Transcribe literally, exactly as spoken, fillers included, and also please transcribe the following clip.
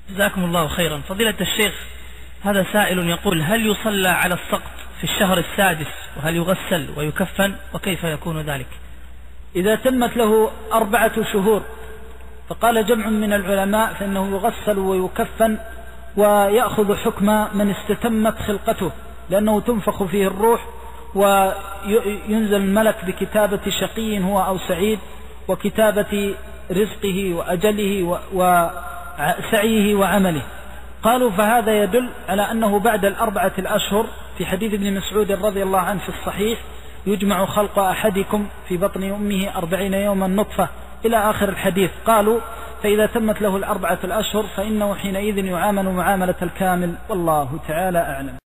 جزاكم الله خيرا. فضيلة الشيخ، هذا سائل يقول: هل يصلى على السقط في الشهر السادس، وهل يغسل ويكفن، وكيف يكون ذلك؟ إذا تمت له أربعة شهور فقال جمع من العلماء فإنه يغسل ويكفن ويأخذ حكم من استتمت خلقته، لأنه تنفخ فيه الروح وينزل الملك بكتابة شقي هو أو سعيد، وكتابة رزقه وأجله وسعيه وعمله. قالوا فهذا يدل على أنه بعد الأربعة الأشهر، في حديث ابن مسعود رضي الله عنه في الصحيح: يجمع خلق أحدكم في بطن أمه أربعين يوما نطفة، إلى آخر الحديث. قالوا فإذا تمت له الأربعة الأشهر فإنه حينئذ يعامل معاملة الكامل، والله تعالى أعلم.